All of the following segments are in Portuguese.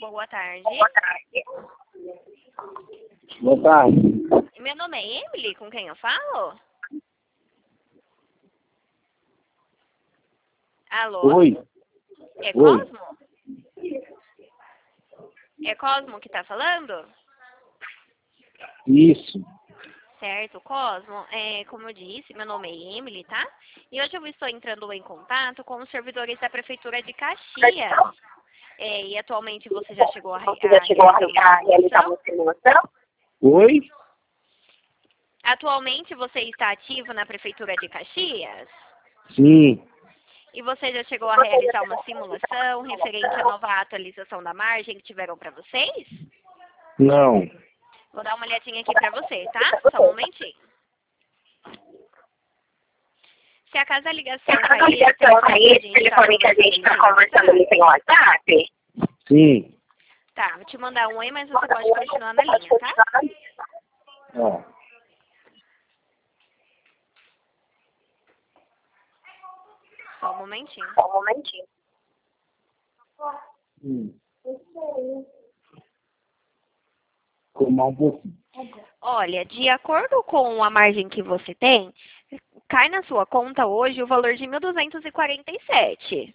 boa tarde. Boa tarde. Meu nome é Emily, com quem eu falo? Alô? Oi. É Oi. Cosmo? É Cosmo que tá falando? Isso. Certo, Cosmo. Como eu disse, meu nome é Emily, tá? E hoje eu estou entrando em contato com os servidores da Prefeitura de Caxias. E atualmente você já chegou a realizar uma simulação? Oi? Atualmente você está ativo na Prefeitura de Caxias? Sim. E você já chegou a realizar uma simulação referente à nova atualização da margem que tiveram para vocês? Não. Vou dar uma olhadinha aqui para você, tá? Só um momentinho. Se a casa ligação cair, esse telefone que a gente está conversando ali tem WhatsApp? Sim. Tá, vou te mandar um oi, mas você pode continuar na linha, tá? Ó. Só um momentinho. Comar um pouquinho. Olha, de acordo com a margem que você tem, cai na sua conta hoje o valor de 1.247.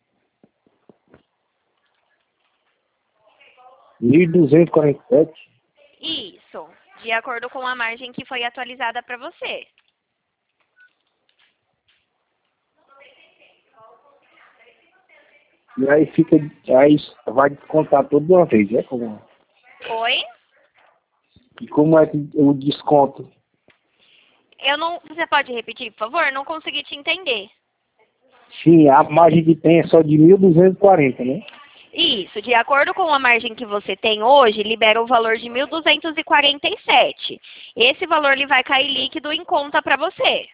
1.247. Isso, de acordo com a margem que foi atualizada para você. E aí fica. Aí vai descontar toda uma vez, é? Oi? E como é que o desconto? Eu não. Você pode repetir, por favor? Não consegui te entender. Sim, a margem que tem é só de 1.240, né? Isso, de acordo com a margem que você tem hoje, libera o valor de 1.247. Esse valor ele vai cair líquido em conta para você.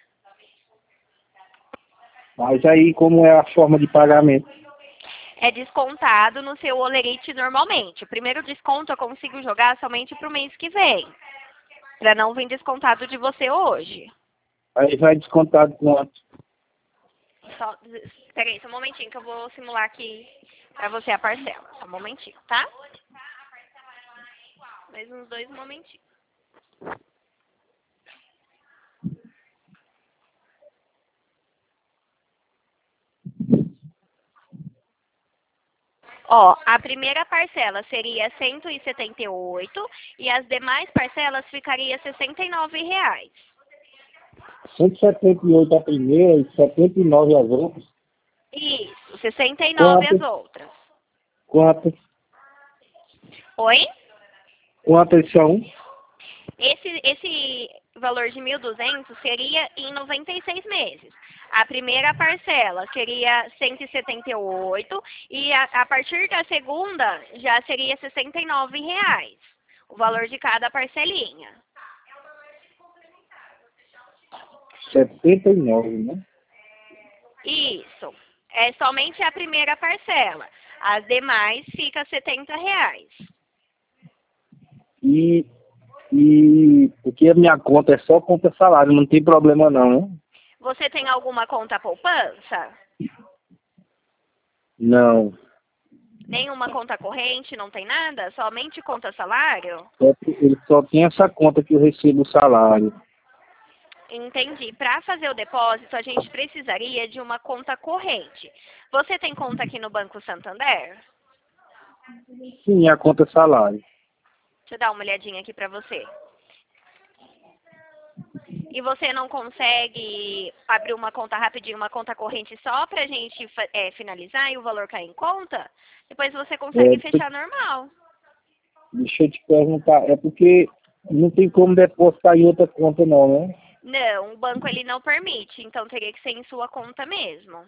Mas aí como é a forma de pagamento? É descontado no seu holerite normalmente. O primeiro desconto eu consigo jogar somente para o mês que vem. Para não vir descontado de você hoje. Aí vai descontado quanto? Peraí, só um momentinho que eu vou simular aqui para você a parcela. Só um momentinho, tá? Mais uns 2 momentinhos. Ó, a primeira parcela seria 178 e as demais parcelas ficariam R$69. 178 a primeira e 79 as outras. Isso, 69 as outras. Quantas? Oi? Quantas são? Esse valor de 1.200 seria em 96 meses. A primeira parcela seria 178 e a partir da segunda já seria R$69, o valor de cada parcelinha. 79, né? Isso. É somente a primeira parcela. As demais fica R$70. E porque a minha conta é só conta salário, não tem problema não, né? Você tem alguma conta poupança? Não. Nenhuma conta corrente, não tem nada? Somente conta salário? Ele só tem essa conta que eu recebo o salário. Entendi. Para fazer o depósito, a gente precisaria de uma conta corrente. Você tem conta aqui no Banco Santander? Sim, a conta salário. Deixa eu dar uma olhadinha aqui para você. E você não consegue abrir uma conta rapidinho, uma conta corrente só para a gente finalizar e o valor cair em conta? Depois você consegue fechar normal. Deixa eu te perguntar, é porque não tem como depositar em outra conta não, né? Não, o banco ele não permite, então teria que ser em sua conta mesmo.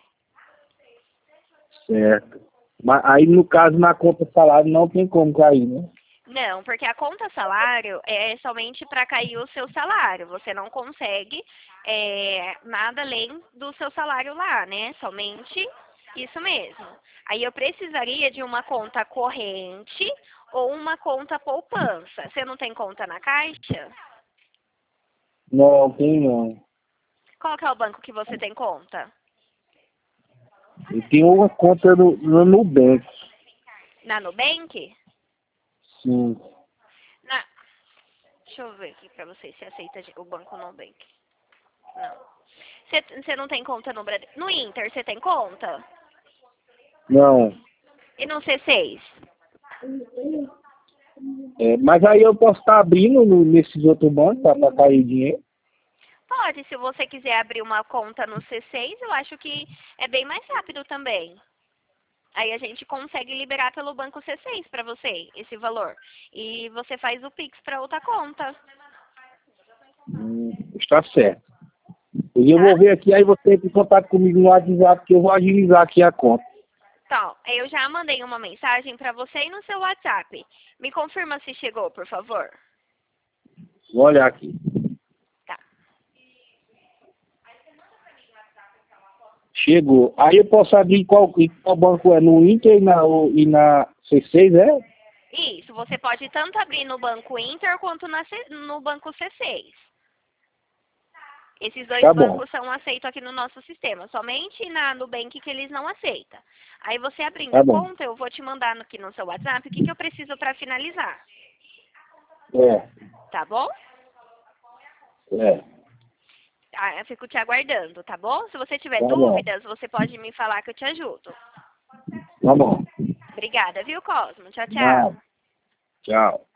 Certo. Mas aí no caso na conta salário não tem como cair, né? Não, porque a conta salário é somente para cair o seu salário. Você não consegue nada além do seu salário lá, né? Somente isso mesmo. Aí eu precisaria de uma conta corrente ou uma conta poupança. Você não tem conta na Caixa? Não, tem não. Qual que é o banco que você tem conta? Eu tenho uma conta no Nubank. Na Nubank? Sim. Na... Deixa eu ver aqui pra você se aceita o banco Nubank. Não. Você não tem conta no Bradesco? No Inter, você tem conta? Não. E no C6? Mas aí eu posso estar abrindo nesses outros bancos para cair dinheiro? Pode, se você quiser abrir uma conta no C6, eu acho que é bem mais rápido também. Aí a gente consegue liberar pelo banco C6 para você esse valor. E você faz o Pix para outra conta. Está certo. Eu Tá? vou ver aqui, aí você entra em contato comigo no WhatsApp, que eu vou agilizar aqui a conta. Então, eu já mandei uma mensagem para você e no seu WhatsApp. Me confirma se chegou, por favor. Vou olhar aqui. Tá. Chegou. Aí eu posso abrir em qual banco é? No Inter e na C6, é? Isso, você pode tanto abrir no Banco Inter quanto no Banco C6. Esses dois Tá bom. bancos são aceitos aqui no nosso sistema. Somente na Nubank que eles não aceitam. Aí você abrindo Tá a bom. conta, eu vou te mandar aqui no seu WhatsApp o que eu preciso para finalizar. É. Tá bom? É. Ah, eu fico te aguardando, tá bom? Se você tiver Tá bom. dúvidas, você pode me falar que eu te ajudo. Tá bom. Obrigada, viu, Cosmo? Tchau, tchau. Nada. Tchau.